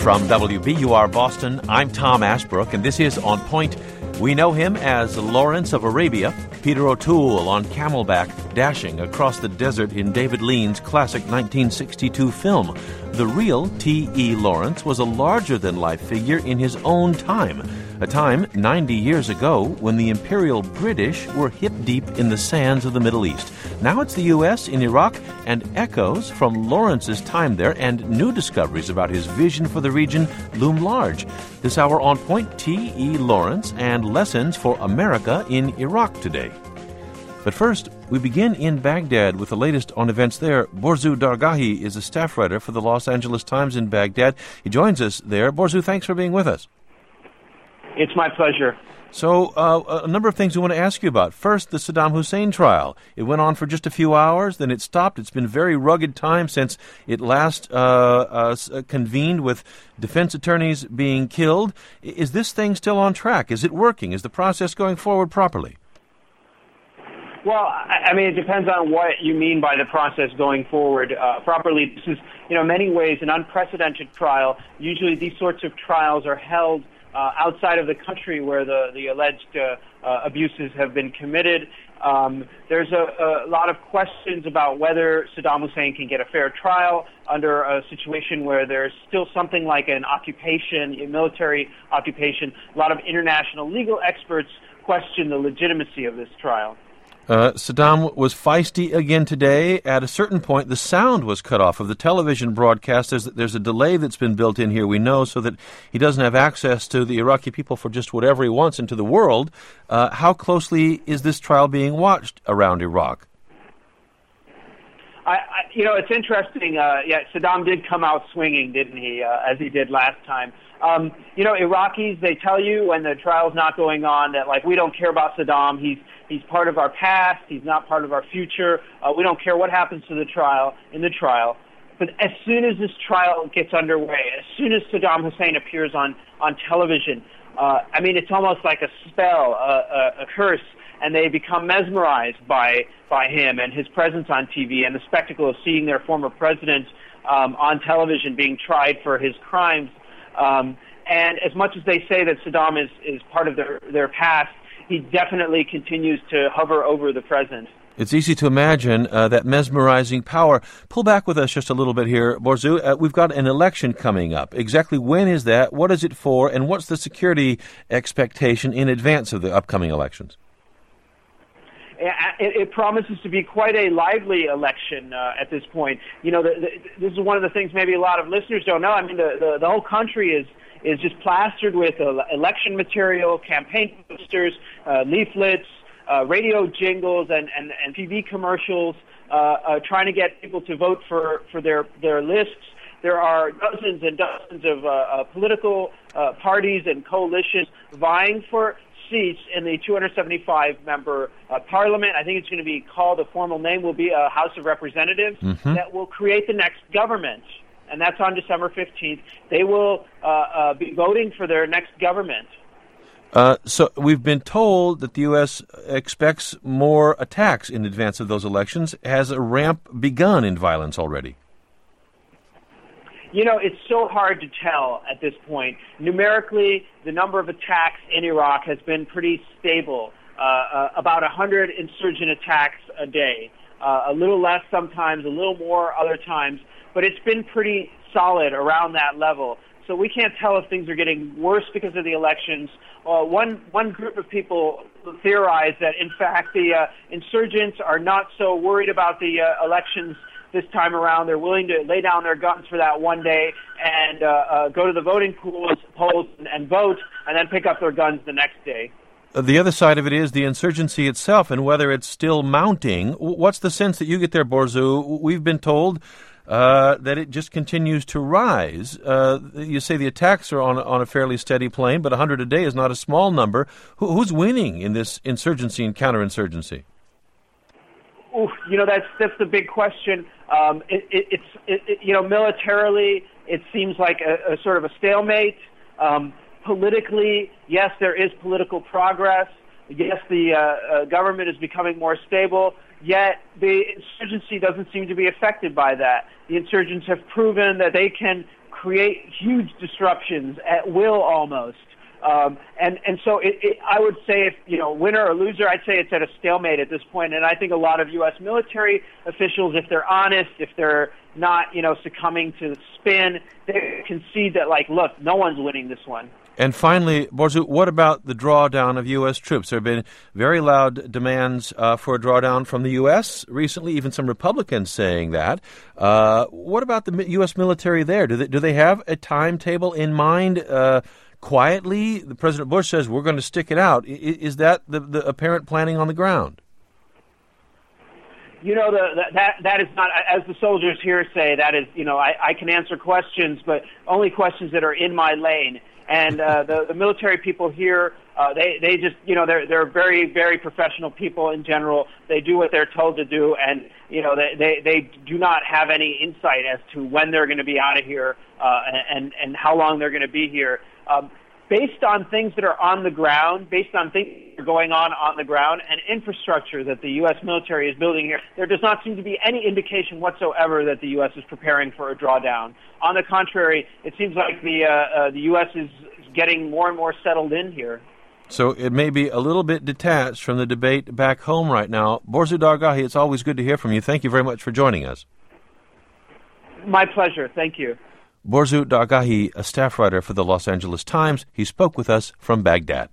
From WBUR Boston, I'm Tom Ashbrook, and this is On Point. We know him as Lawrence of Arabia, Peter O'Toole on camelback, dashing across the desert in David Lean's classic 1962 film. The real T.E. Lawrence was a larger-than-life figure in his own time, a time 90 years ago when the Imperial British were hip-deep in the sands of the Middle East. Now it's the U.S. in Iraq, and echoes from Lawrence's time there and new discoveries about his vision for the region loom large. This hour On Point, T.E. Lawrence and lessons for America in Iraq today. But first, we begin in Baghdad with the latest on events there. Borzu Dargahi is a staff writer for the Los Angeles Times in Baghdad. He joins us there. Borzu, thanks for being with us. It's my pleasure. So, a number of things we want to ask you about. First, the Saddam Hussein trial. It went on for just a few hours, then it stopped. It's been a very rugged time since it last convened with defense attorneys being killed. Is this thing still on track? Is it working? Is the process going forward properly? Well, I mean, it depends on what you mean by the process going forward properly. This is, in many ways, an unprecedented trial. Usually these sorts of trials are held outside of the country where the alleged abuses have been committed. There's a lot of questions about whether Saddam Hussein can get a fair trial under a situation where there's still something like an occupation, a military occupation. A lot of international legal experts question the legitimacy of this trial. Saddam was feisty again today. At a certain point, the sound was cut off of the television broadcast. There's a delay that's been built in here, we know, so that he doesn't have access to the Iraqi people for just whatever he wants into the world. How closely is this trial being watched around Iraq? It's interesting. Saddam did come out swinging, didn't he, as he did last time. Iraqis, they tell you when the trial's not going on that, we don't care about Saddam. He's part of our past. He's not part of our future. We don't care what happens to the trial. But as soon as this trial gets underway, as soon as Saddam Hussein appears on television, it's almost like a spell, a curse, and they become mesmerized by him and his presence on TV and the spectacle of seeing their former president on television being tried for his crimes. And as much as they say that Saddam is part of their past, he definitely continues to hover over the present. It's easy to imagine that mesmerizing power. Pull back with us just a little bit here, Borzu. We've got an election coming up. Exactly when is that? What is it for? And what's the security expectation in advance of the upcoming elections? It promises to be quite a lively election at this point. This is one of the things maybe a lot of listeners don't know. I mean, the whole country is just plastered with election material, campaign posters, leaflets, radio jingles, and TV commercials, trying to get people to vote for their lists. There are dozens and dozens of political parties and coalitions vying for seats in the 275-member parliament. I think it's going to be called, the formal name will be a House of Representatives, that will create the next government. And that's on December 15th. They will be voting for their next government. So we've been told that the U.S. expects more attacks in advance of those elections. Has a ramp begun in violence already? It's so hard to tell at this point. Numerically, the number of attacks in Iraq has been pretty stable, about 100 insurgent attacks a day, a little less sometimes, a little more other times, but it's been pretty solid around that level. So we can't tell if things are getting worse because of the elections. One group of people theorize that, in fact, the insurgents are not so worried about the elections this time around. They're willing to lay down their guns for that one day and go to the voting polls and vote, and then pick up their guns the next day. The other side of it is the insurgency itself and whether it's still mounting. What's the sense that you get there, Borzu? We've been told that it just continues to rise. You say the attacks are on a fairly steady plane, but 100 a day is not a small number. Who's winning in this insurgency and counterinsurgency? That's the big question. Militarily, it seems like a sort of a stalemate. Politically, yes, there is political progress. Yes, the government is becoming more stable. Yet the insurgency doesn't seem to be affected by that. The insurgents have proven that they can create huge disruptions at will almost. And so I would say if, winner or loser, I'd say it's at a stalemate at this point. And I think a lot of U.S. military officials, if they're honest, if they're not, succumbing to the spin, they concede that, look, no one's winning this one. And finally, Borzou, what about the drawdown of U.S. troops? There have been very loud demands for a drawdown from the U.S. recently, even some Republicans saying that. What about the U.S. military there? Do they have a timetable in mind? Quietly, President Bush says we're going to stick it out. Is that the apparent planning on the ground? That is not, as the soldiers here say, that is, I can answer questions, but only questions that are in my lane. And the military people here, they just, they're very, very professional people in general. They do what they're told to do, and they do not have any insight as to when they're going to be out of here and how long they're going to be here. Based on things that are on the ground, based on things that are going on the ground, and infrastructure that the U.S. military is building here, there does not seem to be any indication whatsoever that the U.S. is preparing for a drawdown. On the contrary, it seems like the U.S. is getting more and more settled in here. So it may be a little bit detached from the debate back home right now. Borzou Dargahi, it's always good to hear from you. Thank you very much for joining us. My pleasure. Thank you. Borzou Dargahi, a staff writer for the Los Angeles Times. He spoke with us from Baghdad.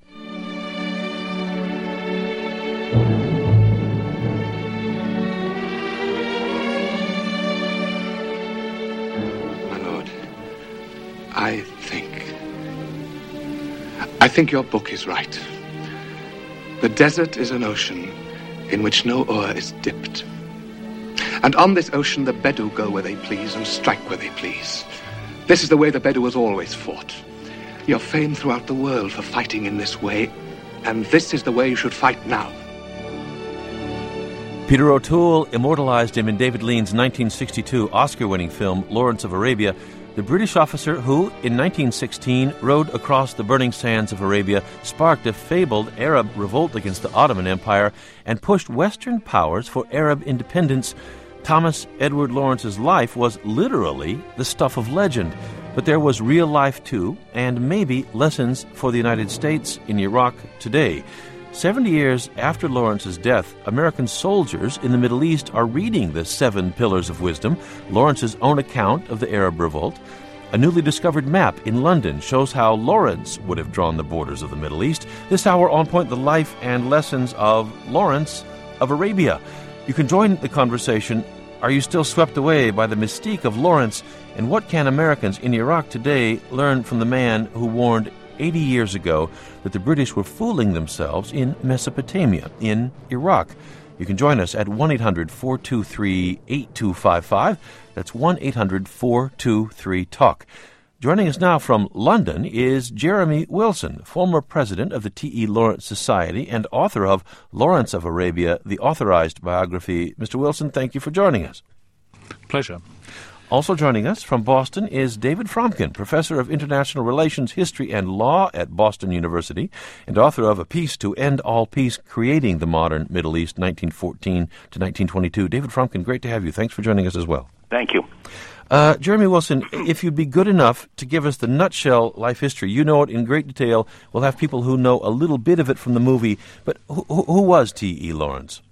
My lord, I think your book is right. The desert is an ocean in which no oar is dipped. And on this ocean the Bedou go where they please and strike where they please. This is the way the Bedou has always fought. You're famed throughout the world for fighting in this way, and this is the way you should fight now. Peter O'Toole immortalized him in David Lean's 1962 Oscar-winning film Lawrence of Arabia, the British officer who, in 1916, rode across the burning sands of Arabia, sparked a fabled Arab revolt against the Ottoman Empire, and pushed Western powers for Arab independence. Thomas Edward Lawrence's life was literally the stuff of legend, but there was real life too, and maybe lessons for the United States in Iraq today. 70 years after Lawrence's death, American soldiers in the Middle East are reading the 7 Pillars of Wisdom, Lawrence's own account of the Arab Revolt. A newly discovered map in London shows how Lawrence would have drawn the borders of the Middle East. This hour on point, the life and lessons of Lawrence of Arabia. You can join the conversation. Are you still swept away by the mystique of Lawrence? And what can Americans in Iraq today learn from the man who warned 80 years ago that the British were fooling themselves in Mesopotamia, in Iraq? You can join us at 1-800-423-8255. That's 1-800-423-TALK. Joining us now from London is Jeremy Wilson, former president of the T.E. Lawrence Society and author of Lawrence of Arabia, the authorized biography. Mr. Wilson, thank you for joining us. Pleasure. Also joining us from Boston is David Fromkin, professor of international relations, history, and law at Boston University, and author of A Peace to End All Peace, Creating the Modern Middle East, 1914 to 1922. David Fromkin, great to have you. Thanks for joining us as well. Thank you. Jeremy Wilson, if you'd be good enough to give us the nutshell life history, you know it in great detail. We'll have people who know a little bit of it from the movie, but who was T.E. Lawrence?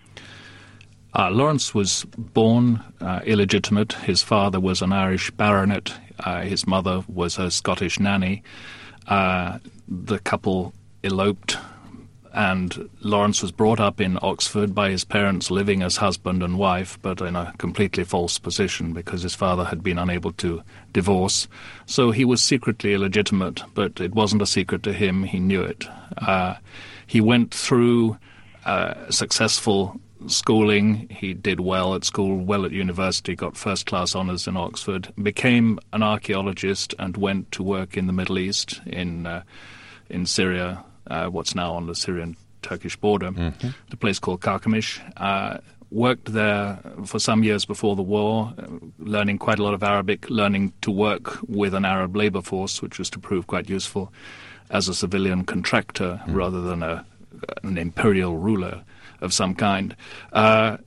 Lawrence was born illegitimate. His father was an Irish baronet. His mother was a Scottish nanny. The couple eloped, and Lawrence was brought up in Oxford by his parents, living as husband and wife, but in a completely false position because his father had been unable to divorce. So he was secretly illegitimate, but it wasn't a secret to him. He knew it. He went through successful schooling. He did well at school, well at university, got first-class honours in Oxford, became an archaeologist and went to work in the Middle East, in Syria, what's now on the Syrian-Turkish border, the place called Carchemish. Worked there for some years before the war, learning quite a lot of Arabic, learning to work with an Arab labour force, which was to prove quite useful as a civilian contractor rather than an imperial ruler of some kind.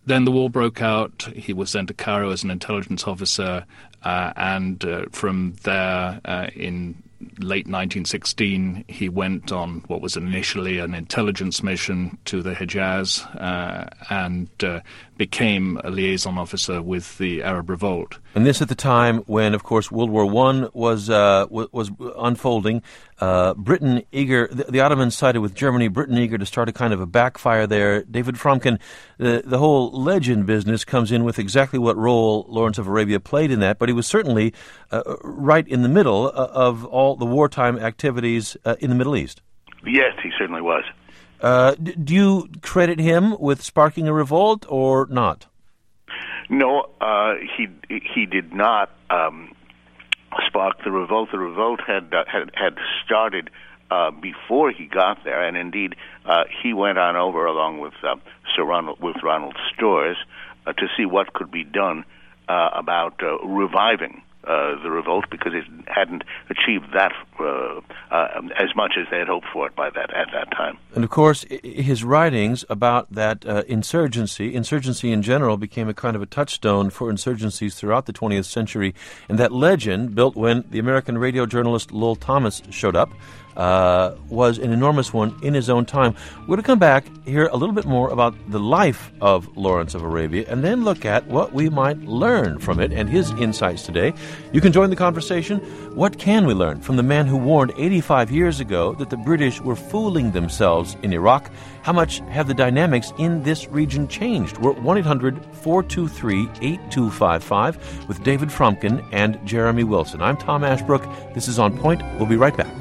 Then the war broke out. He was sent to Cairo as an intelligence officer, and from there, in late 1916, he went on what was initially an intelligence mission to the Hejaz and became a liaison officer with the Arab Revolt. And this at the time when, of course, World War I was unfolding. Britain eager, the Ottomans sided with Germany, Britain eager to start a kind of a backfire there. David Fromkin, the whole legend business comes in with exactly what role Lawrence of Arabia played in that, but he was certainly right in the middle of all the wartime activities in the Middle East. Yes, he certainly was. Do you credit him with sparking a revolt or not? No, he did not spark the revolt. The revolt had started before he got there, and indeed he went on over along with Ronald Storrs to see what could be done about reviving the revolt, because it hadn't achieved that as much as they had hoped for it at that time. And of course, his writings about that insurgency in general, became a kind of a touchstone for insurgencies throughout the 20th century. And that legend, built when the American radio journalist Lowell Thomas showed up, was an enormous one in his own time. We're going to come back, hear a little bit more about the life of Lawrence of Arabia, and then look at what we might learn from it and his insights today. You can join the conversation. What can we learn from the man who warned 85 years ago that the British were fooling themselves in Iraq? How much have the dynamics in this region changed? We're at 1-800-423-8255 with David Fromkin and Jeremy Wilson. I'm Tom Ashbrook. This is On Point. We'll be right back.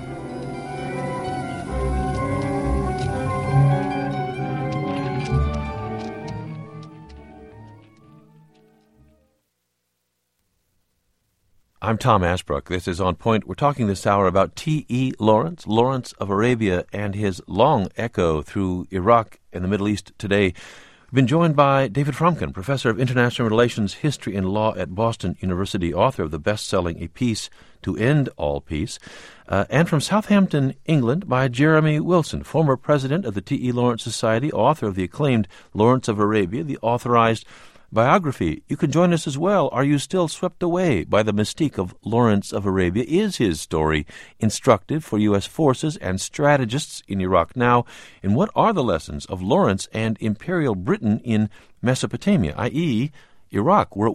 I'm Tom Ashbrook. This is On Point. We're talking this hour about T.E. Lawrence, Lawrence of Arabia, and his long echo through Iraq and the Middle East today. We've been joined by David Fromkin, professor of international relations, history, and law at Boston University, author of the best-selling A Peace to End All Peace, and from Southampton, England, by Jeremy Wilson, former president of the T.E. Lawrence Society, author of the acclaimed Lawrence of Arabia, the authorized biography. You can join us as well. Are you still swept away by the mystique of Lawrence of Arabia? Is his story instructive for U.S. forces and strategists in Iraq now? And what are the lessons of Lawrence and Imperial Britain in Mesopotamia, i.e., Iraq? We're at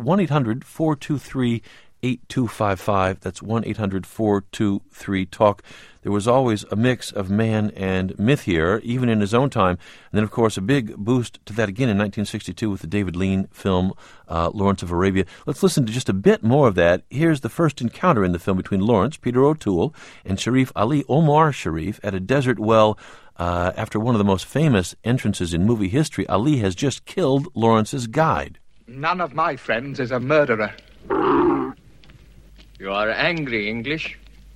1-800-423-8255. That's 1-800-423-TALK. There was always a mix of man and myth here, even in his own time. And then, of course, a big boost to that again in 1962 with the David Lean film, Lawrence of Arabia. Let's listen to just a bit more of that. Here's the first encounter in the film between Lawrence, Peter O'Toole, and Sharif Ali, Omar Sharif, at a desert well. After one of the most famous entrances in movie history, Ali has just killed Lawrence's guide. None of my friends is a murderer. You are angry, English.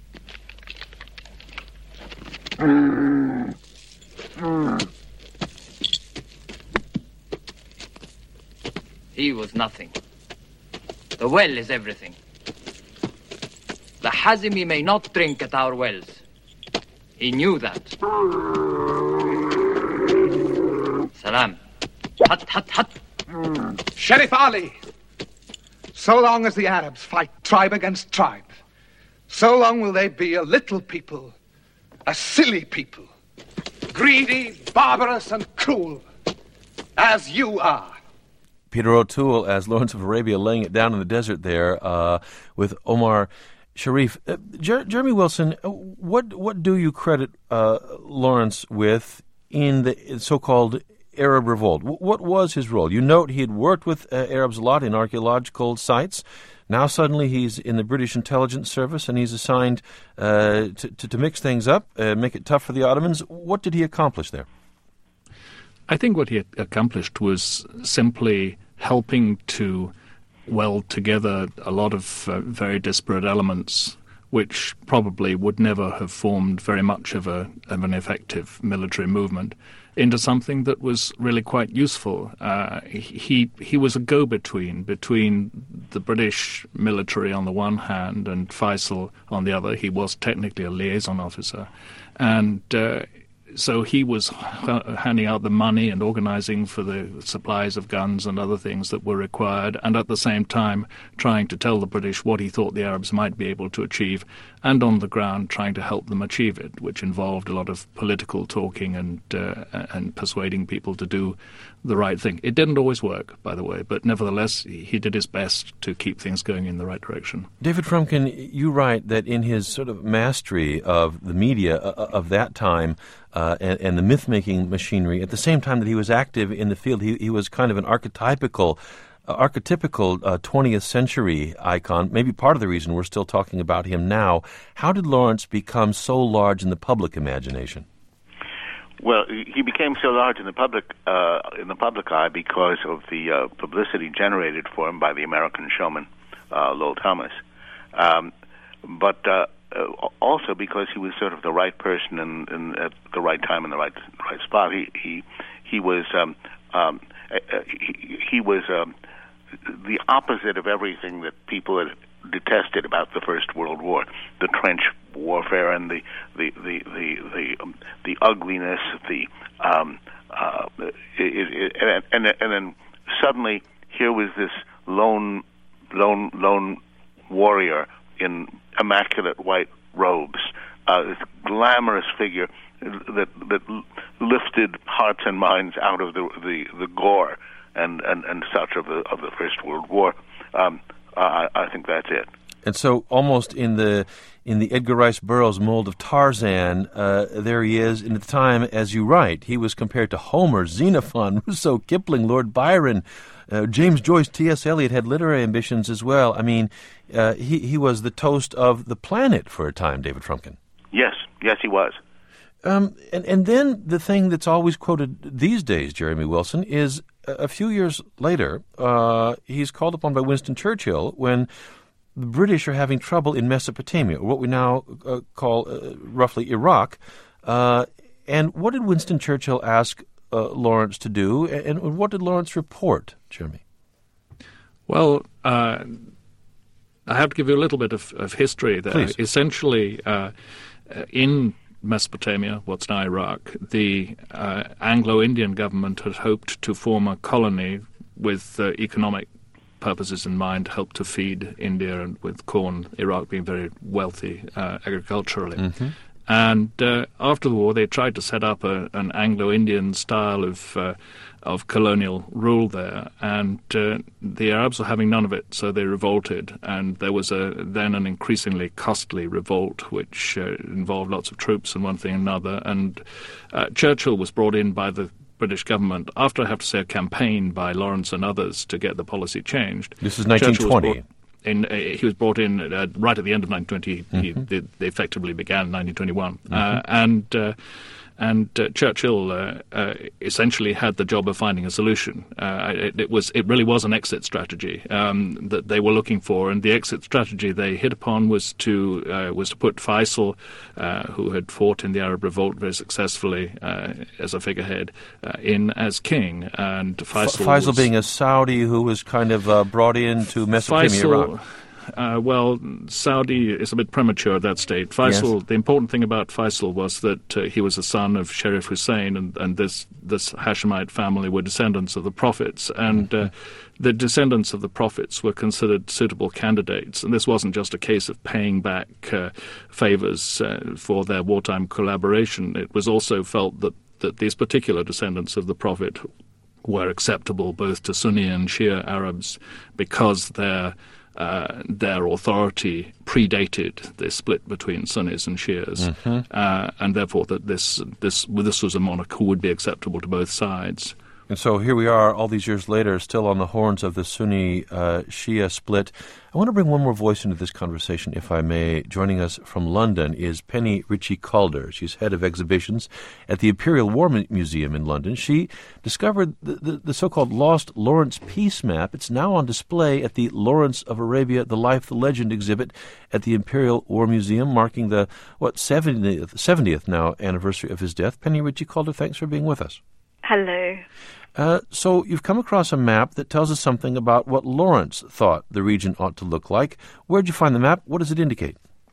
He was nothing. The well is everything. The Hazimi may not drink at our wells. He knew that. Salam. Hut, hut, hut. Sheriff Ali, so long as the Arabs fight tribe against tribe, so long will they be a little people, a silly people, greedy, barbarous, and cruel, as you are. Peter O'Toole as Lawrence of Arabia, laying it down in the desert there with Omar Sharif. Jeremy Wilson, what do you credit Lawrence with in the so-called Arab Revolt? What was his role? You note he had worked with Arabs a lot in archaeological sites. Now suddenly he's in the British intelligence service and he's assigned to mix things up, make it tough for the Ottomans. What did he accomplish there? I think what he accomplished was simply helping to weld together a lot of very disparate elements which probably would never have formed very much of an effective military movement, into something that was really quite useful. He was a go-between between the British military on the one hand and Faisal on the other. He was technically a liaison officer. And So he was handing out the money and organizing for the supplies of guns and other things that were required, and at the same time trying to tell the British what he thought the Arabs might be able to achieve, and on the ground trying to help them achieve it, which involved a lot of political talking and persuading people to do the right thing. It didn't always work, by the way, but nevertheless he did his best to keep things going in the right direction. David Frumkin, you write that in his sort of mastery of the media of that time and the myth-making machinery, at the same time that he was active in the field, he was kind of an archetypical 20th century icon, maybe part of the reason we're still talking about him now. How did Lawrence become so large in the public imagination? Well, he became so large in the public eye because of the publicity generated for him by the American showman, Lowell Thomas, but also because he was sort of the right person at the right time in the right spot. He was the opposite of everything that people had detested about the First World War, the trench warfare and the ugliness, and then suddenly here was this lone warrior in immaculate white robes, this glamorous figure that lifted hearts and minds out of the gore and such of the First World War. I think that's it. And so, almost in the Edgar Rice Burroughs mold of Tarzan, there he is. And at the time, as you write, he was compared to Homer, Xenophon, Rousseau, Kipling, Lord Byron, James Joyce, T.S. Eliot had literary ambitions as well. I mean, he was the toast of the planet for a time, David Frumkin. Yes, he was. And then the thing that's always quoted these days, Jeremy Wilson, is a few years later, he's called upon by Winston Churchill when the British are having trouble in Mesopotamia, or what we now call roughly Iraq. And what did Winston Churchill ask Lawrence to do, and what did Lawrence report, Jeremy? Well, I have to give you a little bit of history there. Please. Essentially, in Mesopotamia, what's now Iraq, the Anglo-Indian government had hoped to form a colony with economic purposes in mind, help to feed India, and with corn, Iraq being very wealthy agriculturally. Mm-hmm. And after the war, they tried to set up an Anglo-Indian style of colonial rule there, and the Arabs were having none of it, so they revolted, and there was then an increasingly costly revolt, which involved lots of troops and one thing and another, and Churchill was brought in by the British government, after, I have to say, a campaign by Lawrence and others to get the policy changed. This is 1920. He was brought in right at the end of 1920. Mm-hmm. They effectively began in 1921. Mm-hmm. And Churchill essentially had the job of finding a solution. It really was an exit strategy that they were looking for, and the exit strategy they hit upon was to put Faisal, who had fought in the Arab Revolt very successfully as a figurehead, in as king. And Faisal being a Saudi who was kind of brought into Mesopotamia, Iraq. Well, Saudi is a bit premature at that stage. Faisal, yes. The important thing about Faisal was that he was a son of Sharif Hussein, and this Hashemite family were descendants of the prophets, and the descendants of the prophets were considered suitable candidates. And this wasn't just a case of paying back favors for their wartime collaboration. It was also felt that these particular descendants of the prophet were acceptable both to Sunni and Shia Arabs because their authority predated the split between Sunnis and Shias, and therefore that this was a monarch who would be acceptable to both sides. And so here we are, all these years later, still on the horns of the Sunni-Shia split. I want to bring one more voice into this conversation, if I may. Joining us from London is Penny Ritchie-Calder. She's head of exhibitions at the Imperial War Museum in London. She discovered the so-called lost Lawrence Peace Map. It's now on display at the Lawrence of Arabia, the Life, the Legend exhibit at the Imperial War Museum, marking the 70th now anniversary of his death. Penny Ritchie-Calder, thanks for being with us. Hello. So you've come across a map that tells us something about what Lawrence thought the region ought to look like. Where'd you find the map? What does it indicate?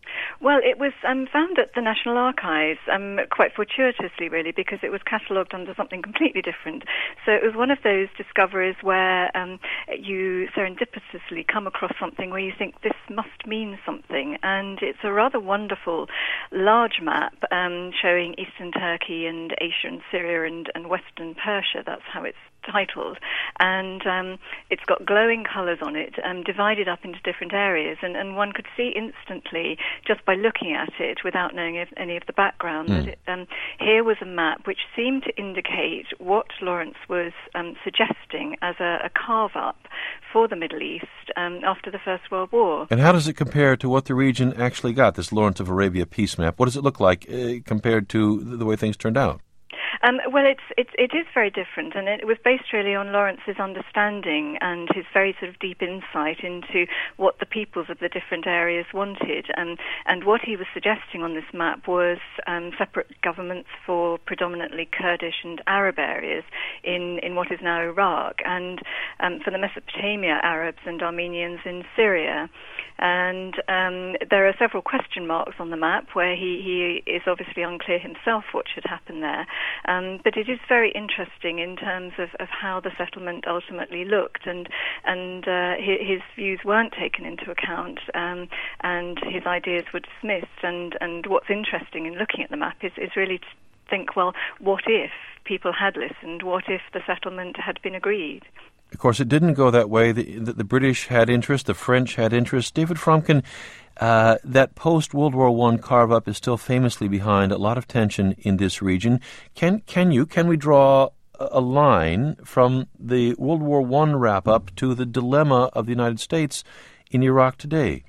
Well, it was found at the National Archives, quite fortuitously, really, because it was catalogued under something completely different. So it was one of those discoveries where you serendipitously come across something where you think this must mean something. And it's a rather wonderful, large map showing Eastern Turkey and Asia and Syria and Western Persia. That's how it's titled, and it's got glowing colours on it, divided up into different areas, and one could see instantly, just by looking at it without knowing any of the background, that here was a map which seemed to indicate what Lawrence was suggesting as a carve-up for the Middle East after the First World War. And how does it compare to what the region actually got, this Lawrence of Arabia peace map? What does it look like compared to the way things turned out? Well, it is very different, and it was based really on Lawrence's understanding and his very sort of deep insight into what the peoples of the different areas wanted. And what he was suggesting on this map was separate governments for predominantly Kurdish and Arab areas in what is now Iraq, and for the Mesopotamia Arabs and Armenians in Syria. And there are several question marks on the map where he is obviously unclear himself what should happen there. But it is very interesting in terms of how the settlement ultimately looked, and his views weren't taken into account, and his ideas were dismissed. And what's interesting in looking at the map is really to think, well, what if people had listened? What if the settlement had been agreed? Of course, it didn't go that way. The British had interest, the French had interest. David Fromkin, that post-World War I carve-up is still famously behind a lot of tension in this region. Can we draw a line from the World War I wrap-up to the dilemma of the United States in Iraq today?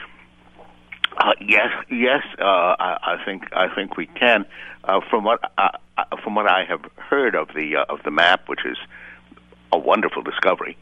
Yes. I think we can. From what I have heard of the map, which is a wonderful discovery,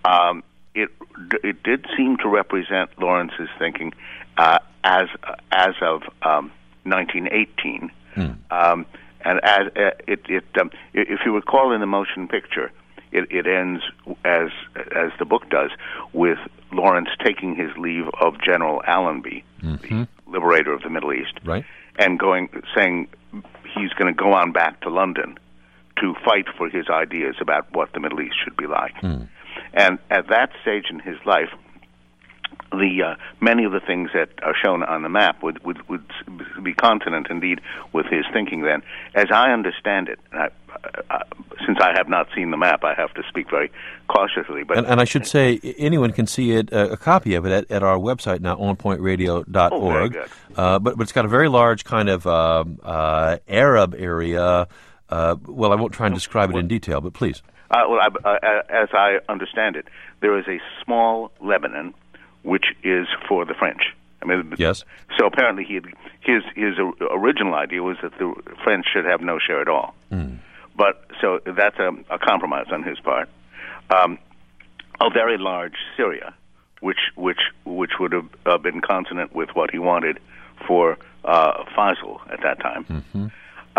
it did seem to represent Lawrence's thinking as of 1918, and as if you recall in the motion picture, it ends as the book does, with Lawrence taking his leave of General Allenby, the liberator of the Middle East, right, and saying he's going to go on back to London to fight for his ideas about what the Middle East should be like. And at that stage in his life, many of the things that are shown on the map would be consonant indeed with his thinking then. As I understand it, since I have not seen the map, I have to speak very cautiously. But and I should say, anyone can see it, a copy of it at our website now, onpointradio.org. Oh, very good. But it's got a very large kind of Arab area. Well, I won't try and describe it in detail, but please. As I understand it, there is a small Lebanon which is for the French. I mean, yes. So apparently his original idea was that the French should have no share at all. But so that's a compromise on his part. A very large Syria, which would have been consonant with what he wanted for Faisal at that time.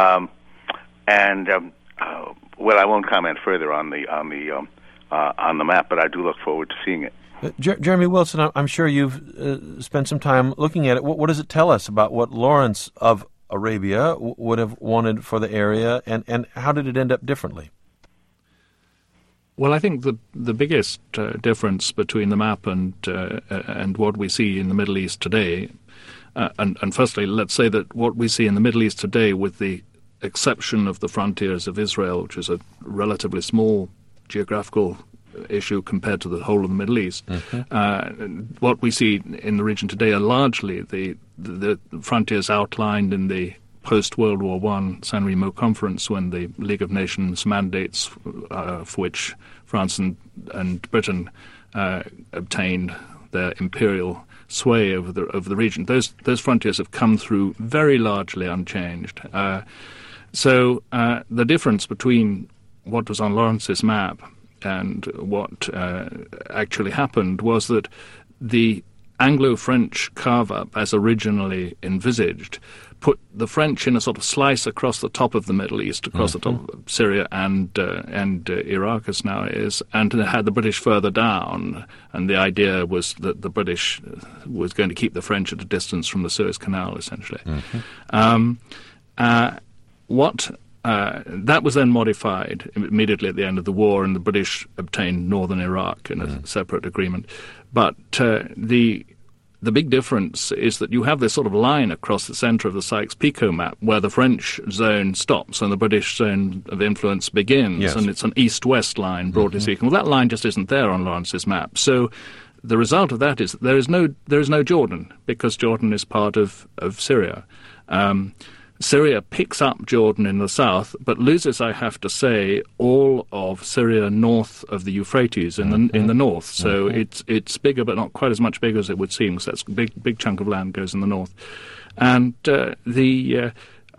Well, I won't comment further on the map, but I do look forward to seeing it. Jeremy Wilson, I'm sure you've spent some time looking at it. What does it tell us about what Lawrence of Arabia would have wanted for the area, and how did it end up differently? Well, I think the biggest difference between the map and what we see in the Middle East today, and firstly, let's say that what we see in the Middle East today, with the exception of the frontiers of Israel, which is a relatively small geographical issue compared to the whole of the Middle East, what we see in the region today are largely the frontiers outlined in the post-World War I San Remo Conference, when the League of Nations mandates for which France and Britain obtained their imperial sway over the region. Those frontiers have come through very largely unchanged. So the difference between what was on Lawrence's map and what actually happened was that the Anglo-French carve-up, as originally envisaged, put the French in a sort of slice across the top of the Middle East, across the top of Syria and Iraq as now is, and had the British further down. And the idea was that the British was going to keep the French at a distance from the Suez Canal, essentially. That was then modified immediately at the end of the war, and the British obtained northern Iraq in a separate agreement. But the big difference is that you have this sort of line across the centre of the Sykes-Picot map where the French zone stops and the British zone of influence begins, and it's an east-west line, broadly speaking. Well, that line just isn't there on Lawrence's map. So the result of that is that there is no Jordan, because Jordan is part of Syria. Syria picks up Jordan in the south, but loses, I have to say, all of Syria north of the Euphrates in the north. So it's bigger, but not quite as much bigger as it would seem, because that's a big chunk of land goes in the north. And that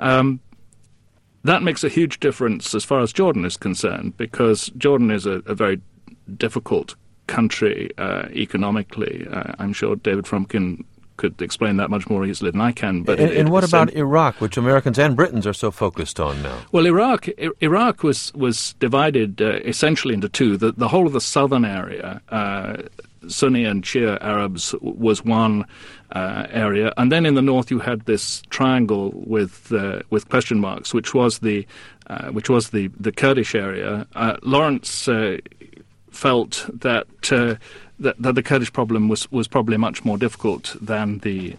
makes a huge difference as far as Jordan is concerned, because Jordan is a very difficult country economically. I'm sure David Fromkin could explain that much more easily than I can. But and what about Iraq, which Americans and Britons are so focused on now? Well, Iraq was divided essentially into two. The whole of the southern area, Sunni and Shia Arabs, was one area, and then in the north you had this triangle with question marks, which was the Kurdish area. Lawrence felt that the Kurdish problem was probably much more difficult than the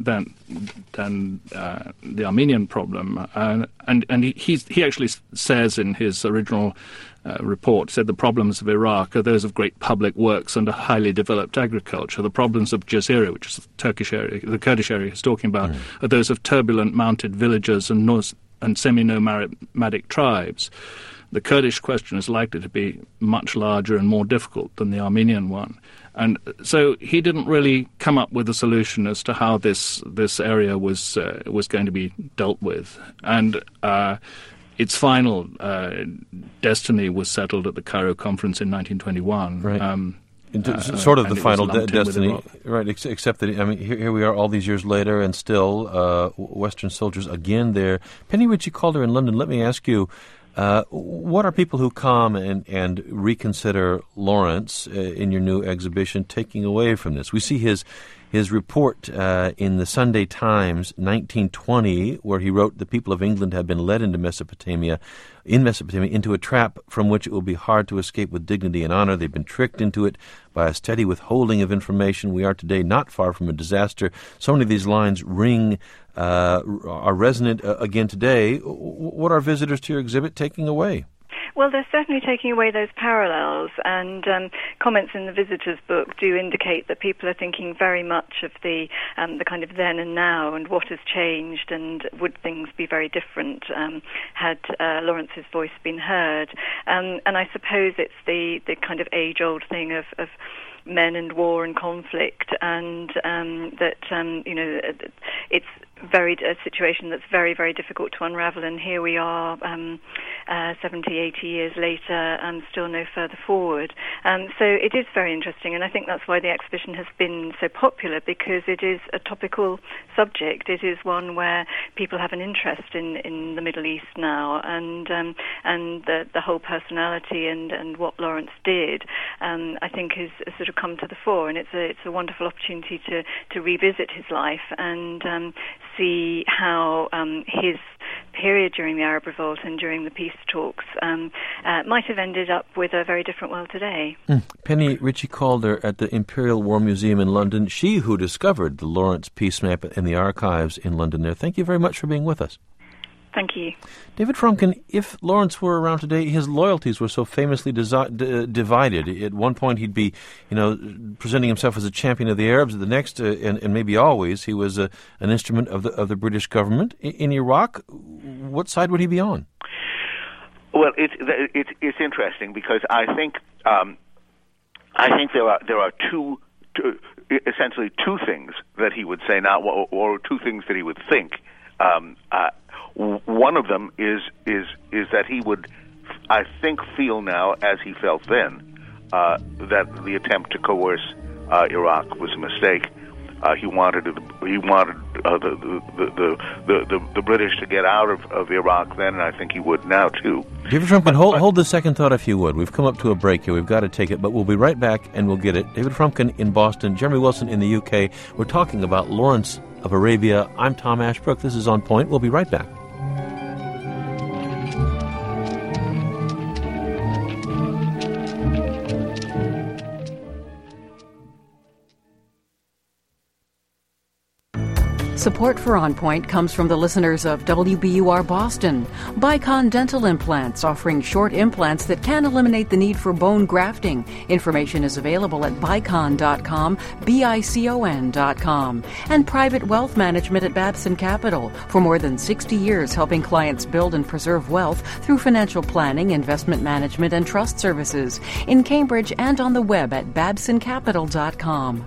Armenian problem, and he actually says in his original report, said the problems of Iraq are those of great public works and a highly developed agriculture. The problems of Jazeera, which is the Turkish area, the Kurdish area he's talking about, are those of turbulent mounted villages and semi-nomadic tribes. The Kurdish question is likely to be much larger and more difficult than the Armenian one. And so he didn't really come up with a solution as to how this area was going to be dealt with. And its final destiny was settled at the Cairo Conference in 1921. Right. Sort of the final destiny, right? Except that, I mean, here we are all these years later, and still Western soldiers again there. Penny Ritchie-Calder in London, let me ask you, what are people who come and reconsider Lawrence in your new exhibition taking away from this? We see his report in the Sunday Times, 1920, where he wrote, "The people of England have been led into Mesopotamia, into a trap from which it will be hard to escape with dignity and honor. They've been tricked into it by a steady withholding of information. We are today not far from a disaster." So many of these lines are resonant again today. What are visitors to your exhibit taking away? Well, they're certainly taking away those parallels, and comments in the visitors' book do indicate that people are thinking very much of the kind of then and now, and what has changed, and would things be very different had Lawrence's voice been heard. And I suppose it's the kind of age-old thing of men and war and conflict, and it's a situation that's very, very difficult to unravel, and here we are 70, 80 years later, still no further forward. So it is very interesting, and I think that's why the exhibition has been so popular, because it is a topical subject. It is one where people have an interest in the Middle East now, and the whole personality and what Lawrence did, I think has sort of come to the fore, and it's a wonderful opportunity to revisit his life and see how his period during the Arab Revolt and during the peace talks might have ended up with a very different world today. Penny Ritchie-Calder at the Imperial War Museum in London, she who discovered the Lawrence Peace Map in the archives in London there. Thank you very much for being with us. Thank you. David Fromkin, if Lawrence were around today, his loyalties were so famously divided. At one point he'd be, presenting himself as a champion of the Arabs. At the next, and maybe always, he was an instrument of the British government. In Iraq, what side would he be on? Well, it's interesting, because I think there are essentially two things that he would say now, or two things that he would think. One of them is that he would, I think, feel now, as he felt then, that the attempt to coerce Iraq was a mistake. He wanted the British to get out of Iraq then, and I think he would now too. David Frumkin, hold the second thought if you would. We've come up to a break here. We've got to take it, but we'll be right back and we'll get it. David Frumkin in Boston, Jeremy Wilson in the UK. We're talking about Lawrence of Arabia. I'm Tom Ashbrook. This is On Point. We'll be right back. Support for On Point comes from the listeners of WBUR Boston. Bicon Dental Implants, offering short implants that can eliminate the need for bone grafting. Information is available at bicon.com, BICON.com. And Private Wealth Management at Babson Capital. For more than 60 years, helping clients build and preserve wealth through financial planning, investment management, and trust services. In Cambridge and on the web at babsoncapital.com.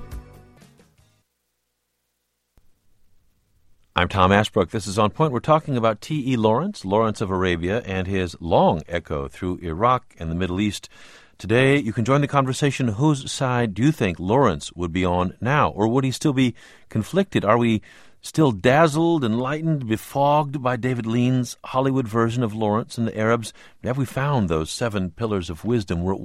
I'm Tom Ashbrook. This is On Point. We're talking about T.E. Lawrence, Lawrence of Arabia, and his long echo through Iraq and the Middle East. Today, you can join the conversation. Whose side do you think Lawrence would be on now? Or would he still be conflicted? Are we still dazzled, enlightened, befogged by David Lean's Hollywood version of Lawrence and the Arabs? Have we found those 7 pillars of wisdom? We're at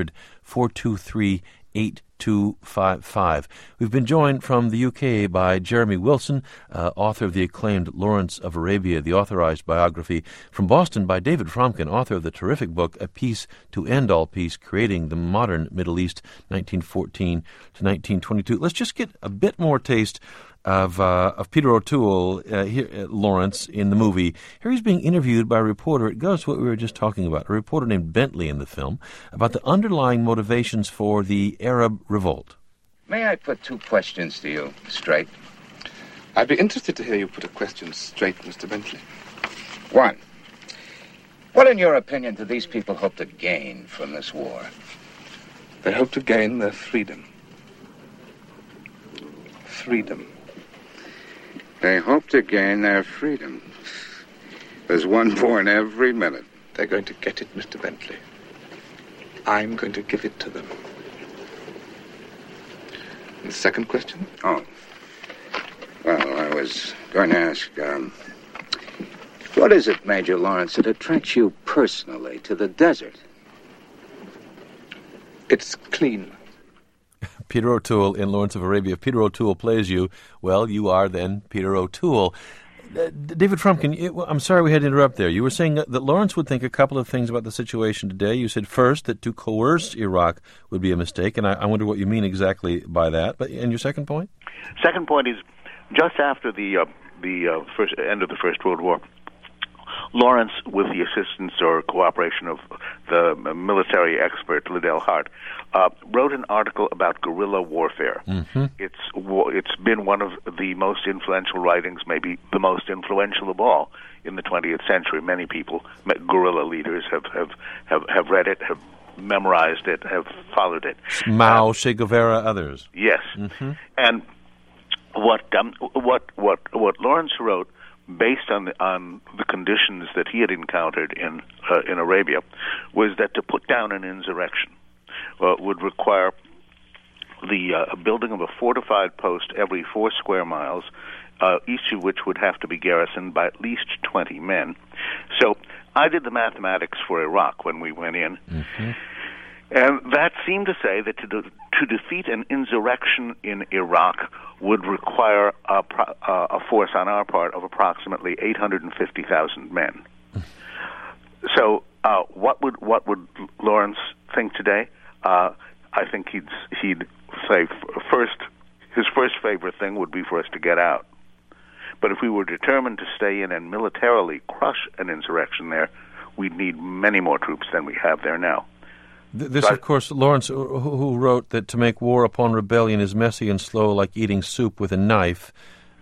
1-800-423-8255. We've been joined from the UK by Jeremy Wilson, author of the acclaimed Lawrence of Arabia, the authorized biography. From Boston by David Frumkin, author of the terrific book, A Peace to End All Peace, Creating the Modern Middle East, 1914 to 1922. Let's just get a bit more taste of Peter O'Toole, here, Lawrence, in the movie. Here he's being interviewed by a reporter. It goes to what we were just talking about, a reporter named Bentley in the film, about the underlying motivations for the Arab revolt. May I put 2 questions to you, straight? I'd be interested to hear you put a question straight, Mr. Bentley. 1. What, in your opinion, do these people hope to gain from this war? They hope to gain their freedom. Freedom. They hope to gain their freedom. There's one born every minute. They're going to get it, Mr. Bentley. I'm going to give it to them. And the second question? Oh. Well, I was going to ask, what is it, Major Lawrence, that attracts you personally to the desert? It's clean. Peter O'Toole in Lawrence of Arabia. If Peter O'Toole plays you, well, you are then Peter O'Toole. David Frumkin, I'm sorry we had to interrupt there. You were saying that Lawrence would think a couple of things about the situation today. You said first that to coerce Iraq would be a mistake, and I wonder what you mean exactly by that. But and your second point? Second point is just after the first end of the First World War, Lawrence, with the assistance or cooperation of the military expert Liddell Hart, wrote an article about guerrilla warfare. Mm-hmm. It's been one of the most influential writings, maybe the most influential of all in the 20th century. Many people, guerrilla leaders, have read it, have memorized it, have followed it. Mao, Che Guevara, others. Yes, mm-hmm. And what Lawrence wrote, based on the conditions that he had encountered in Arabia, was that to put down an insurrection would require the building of a fortified post every 4 square miles, each of which would have to be garrisoned by at least 20 men. So I did the mathematics for Iraq when we went in, mm-hmm. And that seemed to say that to defeat an insurrection in Iraq would require a force on our part of approximately 850,000 men. So, what would Lawrence think today? I think he'd say his first favorite thing would be for us to get out. But if we were determined to stay in and militarily crush an insurrection there, we'd need many more troops than we have there now. This, of course, Lawrence, who wrote that to make war upon rebellion is messy and slow like eating soup with a knife.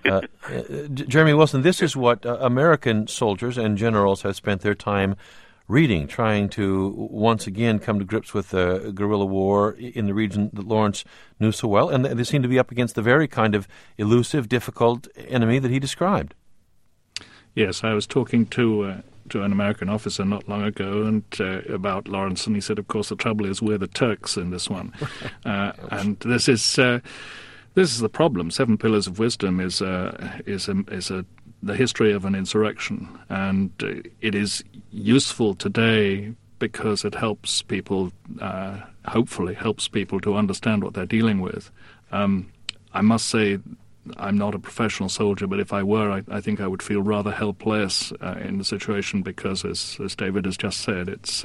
Jeremy Wilson, this is what American soldiers and generals have spent their time reading, trying to once again come to grips with guerrilla war in the region that Lawrence knew so well. And they seem to be up against the very kind of elusive, difficult enemy that he described. Yes, I was talking to an American officer not long ago and about Lawrence, and he said, of course, the trouble is we're the Turks in this one. And this This is the problem. Seven Pillars of Wisdom is the history of an insurrection, and it is useful today because it helps people, hopefully helps people to understand what they're dealing with. I must say, I'm not a professional soldier, but if I were, I think I would feel rather helpless in the situation because, as David has just said, it's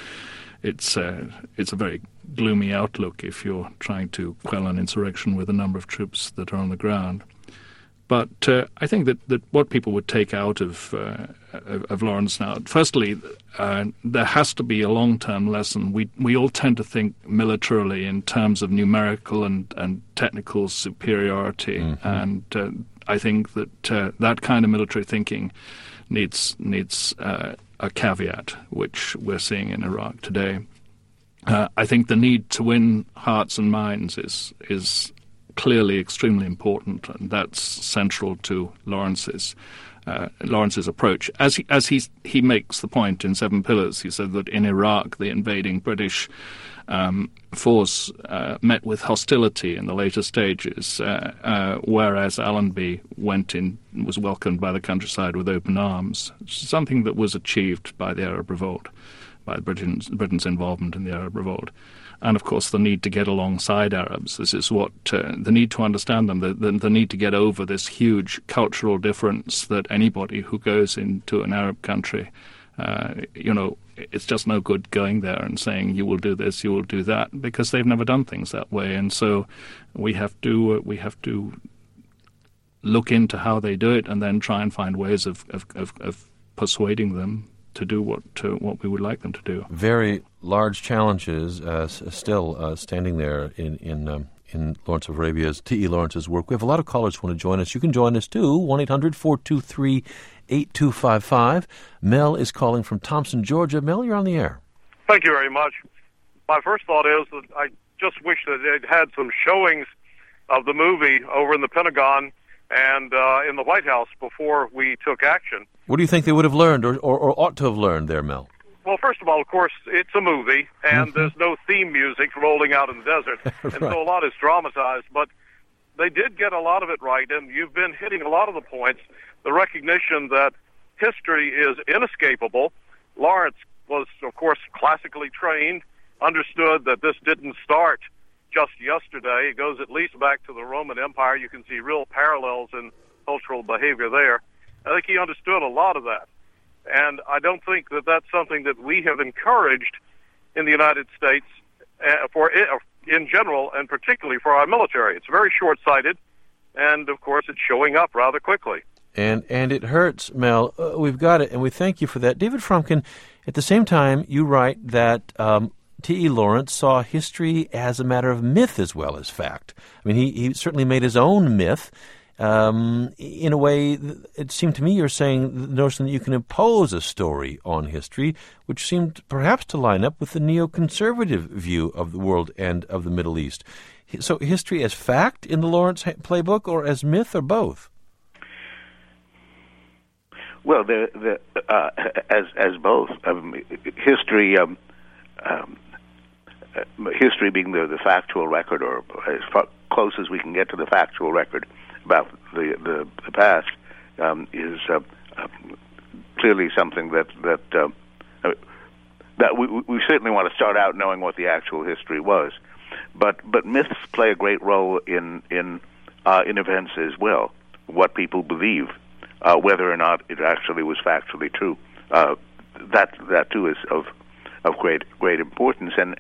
a very gloomy outlook if you're trying to quell an insurrection with a number of troops that are on the ground. But I think that what people would take out of Lawrence now, firstly, there has to be a long-term lesson. We all tend to think militarily in terms of numerical and technical superiority, and I think that that kind of military thinking needs a caveat, which we're seeing in Iraq today. I think the need to win hearts and minds is clearly extremely important, and that's central to Lawrence's approach. As he makes the point in Seven Pillars, he said that in Iraq the invading British force met with hostility in the later stages, whereas Allenby was welcomed by the countryside with open arms, something that was achieved by the Arab Revolt, by Britain's involvement in the Arab Revolt. And, of course, the need to get alongside Arabs. This is what the need to understand them, the need to get over this huge cultural difference that anybody who goes into an Arab country, it's just no good going there and saying you will do this, you will do that, because they've never done things that way. And so we have to look into how they do it and then try and find ways of persuading them to do what we would like them to do. Very large challenges still standing there in Lawrence of Arabia's, T.E. Lawrence's work. We have a lot of callers who want to join us. You can join us too, 1-800-423-8255. Mel is calling from Thompson, Georgia. Mel, you're on the air. Thank you very much. My first thought is that I just wish that they'd had some showings of the movie over in the Pentagon and in the White House before we took action. What do you think they would have learned or ought to have learned there, Mel? Well, first of all, of course, it's a movie, and there's no theme music rolling out in the desert, and so a lot is dramatized, but they did get a lot of it right, and you've been hitting a lot of the points. The recognition that history is inescapable. Lawrence was, of course, classically trained, understood that this didn't start just yesterday. It goes at least back to the Roman Empire. You can see real parallels in cultural behavior there. I think he understood a lot of that. And I don't think that that's something that we have encouraged in the United States in general, and particularly for our military. It's very short-sighted, and, of course, it's showing up rather quickly. And it hurts, Mel. We've got it, and we thank you for that. David Fromkin, at the same time, you write that T.E. Lawrence saw history as a matter of myth as well as fact. I mean, he certainly made his own myth. In a way, it seemed to me you're saying the notion that you can impose a story on history, which seemed perhaps to line up with the neoconservative view of the world and of the Middle East. So history as fact in the Lawrence playbook, or as myth, or both? Well, as both. History being the factual record, or as close as we can get to the factual record about the past, is clearly something that we certainly want to start out knowing what the actual history was, but myths play a great role in events as well. What people believe, whether or not it actually was factually true, that too is of great importance, and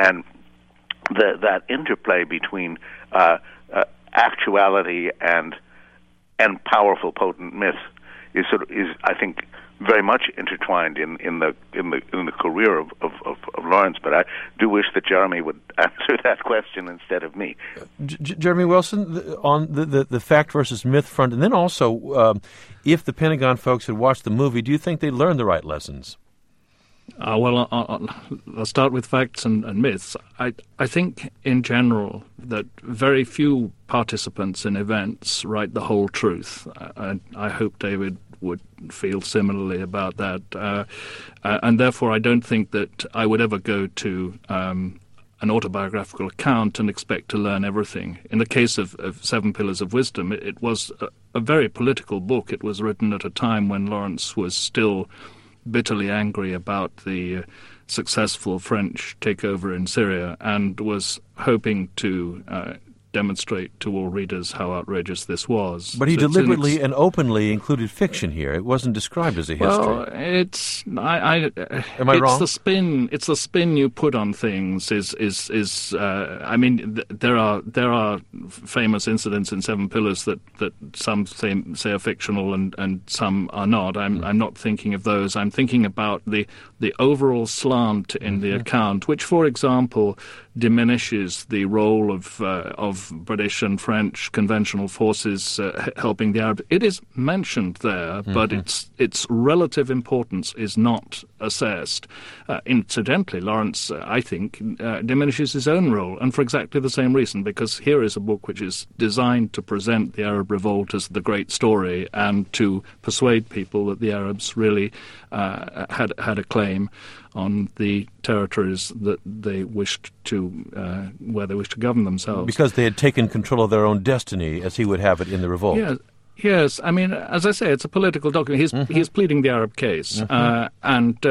that interplay between actuality and powerful, potent myth is I think very much intertwined in the career of Lawrence. But I do wish that Jeremy would answer that question instead of me. Jeremy Wilson, on the fact versus myth front, and then also if the Pentagon folks had watched the movie, do you think they learned the right lessons? Well, I'll start with facts and myths. I think, in general, that very few participants in events write the whole truth. I hope David would feel similarly about that. And therefore, I don't think that I would ever go to an autobiographical account and expect to learn everything. In the case of Seven Pillars of Wisdom, it was a very political book. It was written at a time when Lawrence was still bitterly angry about the successful French takeover in Syria and was hoping to demonstrate to all readers how outrageous this was. But he deliberately and openly included fiction here. It wasn't described as a history. Well, it's Am I it's wrong? The spin. It's the spin you put on things. I mean, there are famous incidents in Seven Pillars that some say are fictional and some are not. I'm not thinking of those. I'm thinking about the overall slant in the account, which, for example, diminishes the role of British and French conventional forces helping the Arabs. It is mentioned there, but its relative importance is not assessed. Incidentally, Lawrence, I think, diminishes his own role, and for exactly the same reason, because here is a book which is designed to present the Arab revolt as the great story and to persuade people that the Arabs really had a claim on the territories that they wished to, where they wished to govern themselves. Because they had taken control of their own destiny, as he would have it in the revolt. Yes. I mean, as I say, it's a political document. He's pleading the Arab case, and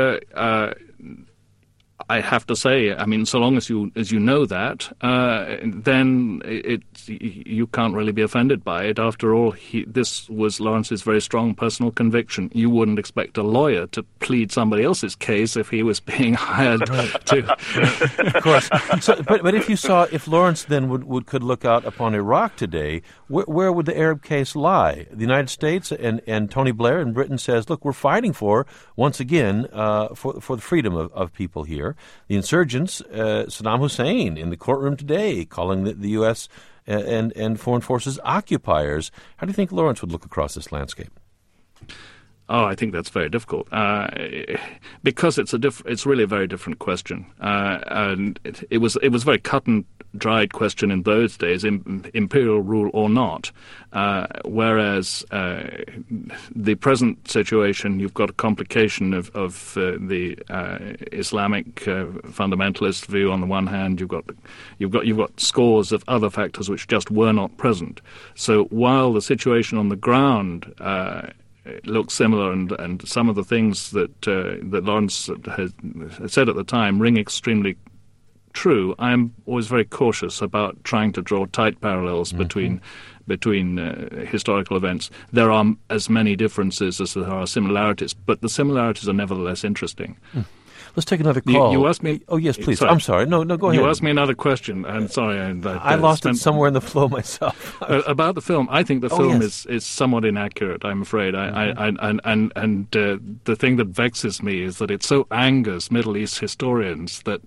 I have to say, I mean, so long as you know that, then you can't really be offended by it. After all, this was Lawrence's very strong personal conviction. You wouldn't expect a lawyer to plead somebody else's case if he was being hired to. Of course. So, but if Lawrence then could look out upon Iraq today, where would the Arab case lie? The United States and Tony Blair in Britain says, look, we're fighting once again, for the freedom of people here. The insurgents, Saddam Hussein in the courtroom today, calling the U.S. and foreign forces occupiers. How do you think Lawrence would look across this landscape? Oh, I think that's very difficult because it's really a very different question, and it was a very cut and dried question in those days, imperial rule or not. Whereas the present situation, you've got a complication of the Islamic fundamentalist view on the one hand. You've got scores of other factors which just were not present. So while the situation on the ground looks similar, and some of the things that Lawrence had said at the time ring extremely true, I'm always very cautious about trying to draw tight parallels between historical events. There are as many differences as there are similarities, but the similarities are nevertheless interesting. Let's take another call. You asked me... Oh, yes, please. Sorry. I'm sorry. No, go ahead. You asked me another question. I'm sorry. I lost it somewhere in the flow myself. About the film. I think the film is somewhat inaccurate, I'm afraid. And the thing that vexes me is that it so angers Middle East historians that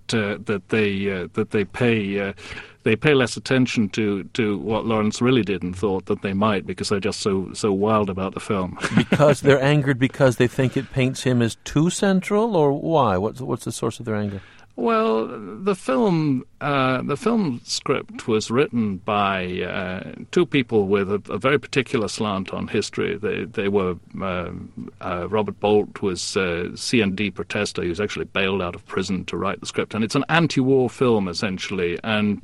they pay... They pay less attention to what Lawrence really did and thought that they might, because they're just so wild about the film. Because they're angered because they think it paints him as too central, or why? What's the source of their anger? Well, the film script was written by two people with a very particular slant on history. They were Robert Bolt was C&D protester. He was actually bailed out of prison to write the script, and it's an anti-war film essentially. And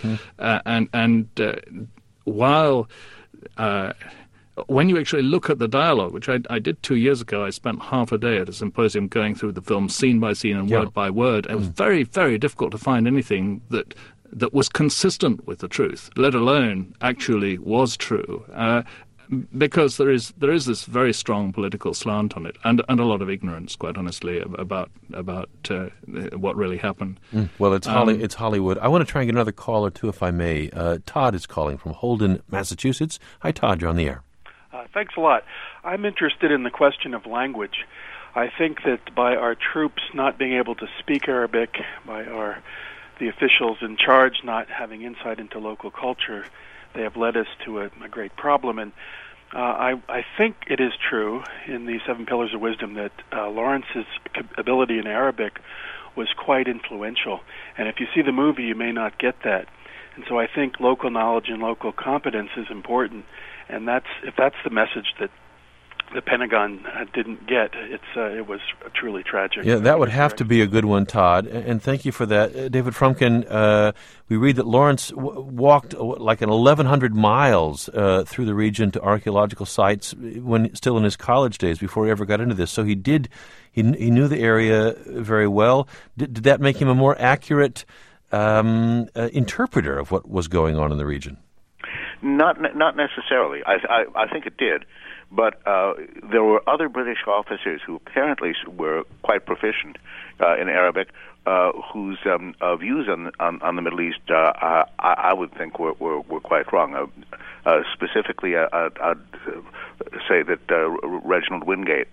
while when you actually look at the dialogue, which I did 2 years ago, I spent half a day at a symposium going through the film scene by scene and word by word. It was very, very difficult to find anything that was consistent with the truth, let alone actually was true, because there is this very strong political slant on it, and a lot of ignorance, quite honestly, about what really happened. Well, it's Hollywood. I want to try and get another call or two, if I may. Todd is calling from Holden, Massachusetts. Hi, Todd. You're on the air. Thanks a lot. I'm interested in the question of language. I think that by our troops not being able to speak Arabic, by the officials in charge not having insight into local culture, they have led us to a great problem. And I think it is true in the Seven Pillars of Wisdom that Lawrence's ability in Arabic was quite influential. And if you see the movie, you may not get that. And so I think local knowledge and local competence is important. And if that's the message that the Pentagon didn't get. It was truly tragic. Yeah, that would have to be a good one, Todd. And thank you for that. David Frumkin, we read that Lawrence walked like 1,100 miles through the region to archaeological sites when still in his college days before he ever got into this. So he knew the area very well. Did that make him a more accurate interpreter of what was going on in the region? Not necessarily. I think it did. But there were other British officers who apparently were quite proficient in Arabic, whose views on the Middle East, I would think, were quite wrong. Specifically, I'd say that Reginald Wingate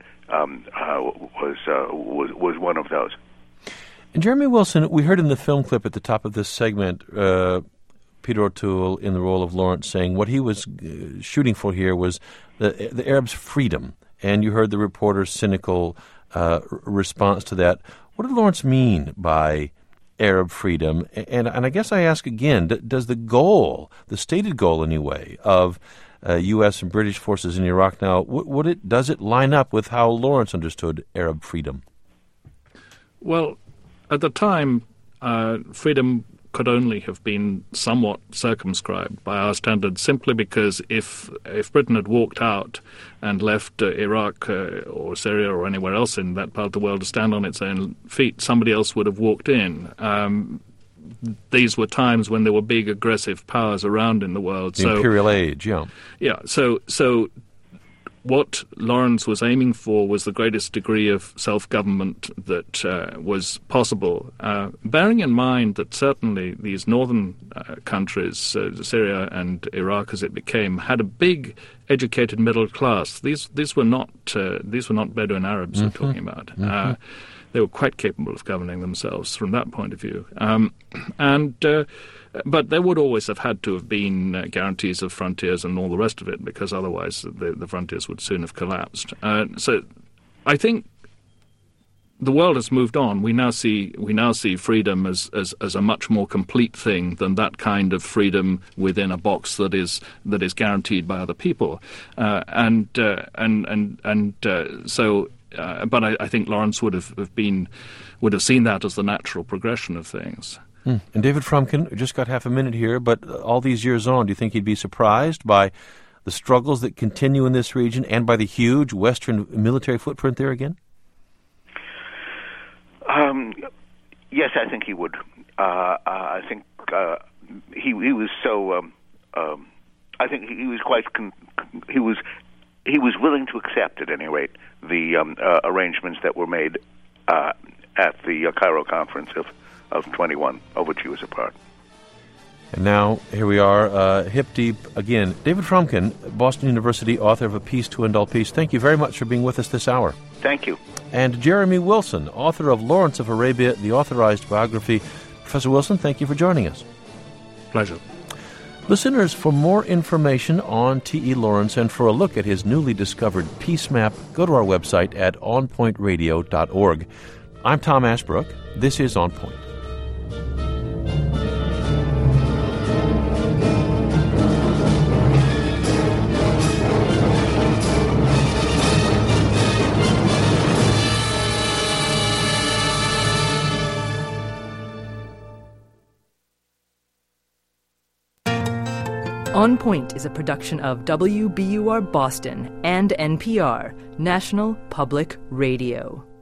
was one of those. And Jeremy Wilson, we heard in the film clip at the top of this segment, Peter O'Toole in the role of Lawrence saying what he was shooting for here was the Arabs' freedom. And you heard the reporter's cynical response to that. What did Lawrence mean by Arab freedom? And I guess I ask again, does the goal, the stated goal anyway, of U.S. and British forces in Iraq now, does it line up with how Lawrence understood Arab freedom? Well, at the time, freedom could only have been somewhat circumscribed by our standards, simply because if Britain had walked out and left Iraq or Syria or anywhere else in that part of the world to stand on its own feet, somebody else would have walked in. These were times when there were big aggressive powers around in the world. The imperial age, yeah. Yeah, so what Lawrence was aiming for was the greatest degree of self-government that was possible, bearing in mind that certainly these northern countries, Syria and Iraq as it became, had a big educated middle class. These were not Bedouin Arabs we're talking about. They were quite capable of governing themselves from that point of view. But there would always have had to have been guarantees of frontiers and all the rest of it, because otherwise the frontiers would soon have collapsed. So I think the world has moved on. We now see freedom as a much more complete thing than that kind of freedom within a box that is guaranteed by other people. But I think Lawrence would have seen that as the natural progression of things. And David Frumkin, we just got half a minute here, but all these years on, do you think he'd be surprised by the struggles that continue in this region and by the huge Western military footprint there again? Yes, I think he would. I think he was so. I think he was quite. He was willing to accept, at any rate, the arrangements that were made at the Cairo conference of 21, of which he was a part. And now, here we are, hip deep again. David Frumkin, Boston University, author of A Peace to End All Peace. Thank you very much for being with us this hour. Thank you. And Jeremy Wilson, author of Lawrence of Arabia, the authorized biography. Professor Wilson, thank you for joining us. Pleasure. Listeners, for more information on T.E. Lawrence and for a look at his newly discovered peace map, go to our website at onpointradio.org. I'm Tom Ashbrook. This is On Point. On Point is a production of WBUR Boston and NPR, National Public Radio.